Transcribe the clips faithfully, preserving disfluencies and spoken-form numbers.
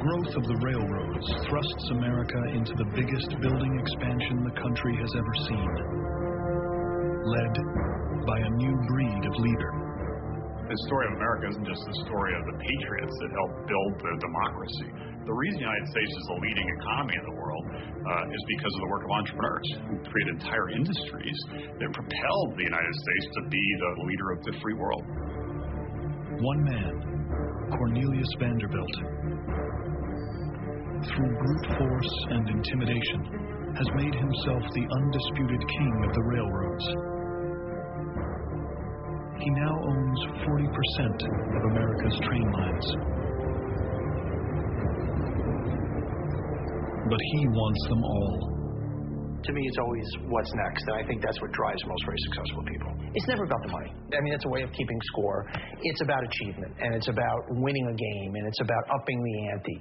growth of the railroads thrusts America into the biggest building expansion the country has ever seen, led by a new breed of leader. The story of America isn't just the story of the patriots that helped build the democracy. The reason the United States is the leading economy in the world uh, is because of the work of entrepreneurs who created entire industries that propelled the United States to be the leader of the free world. One man, Cornelius Vanderbilt, through brute force and intimidation, has made himself the undisputed king of the railroads. He now owns forty percent of America's train lines. But he wants them all. To me, it's always what's next, and I think that's what drives most very successful people. It's never about the money. I mean, it's a way of keeping score. It's about achievement, and it's about winning a game, and it's about upping the ante.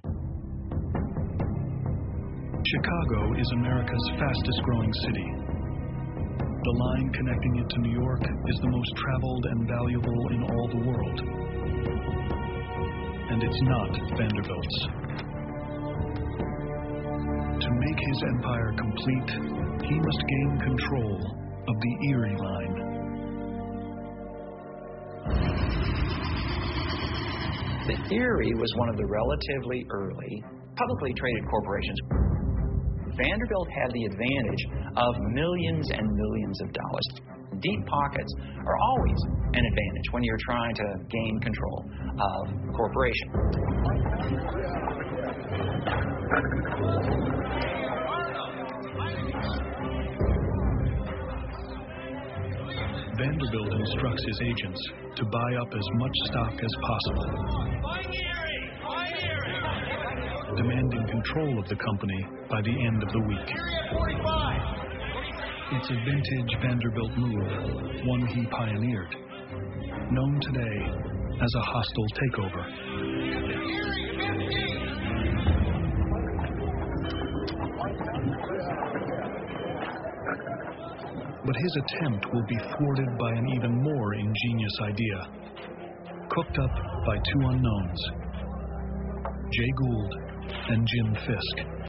Chicago is America's fastest-growing city. The line connecting it to New York is the most traveled and valuable in all the world. And it's not Vanderbilt's. To make his empire complete, he must gain control of the Erie Line. The Erie was one of the relatively early publicly traded corporations. Vanderbilt had the advantage of millions and millions of dollars. Deep pockets are always an advantage when you're trying to gain control of a corporation. Vanderbilt instructs his agents to buy up as much stock as possible, demanding control of the company by the end of the week. It's a vintage Vanderbilt move, one he pioneered, known today as a hostile takeover. But his attempt will be thwarted by an even more ingenious idea, cooked up by two unknowns, Jay Gould and Jim Fisk.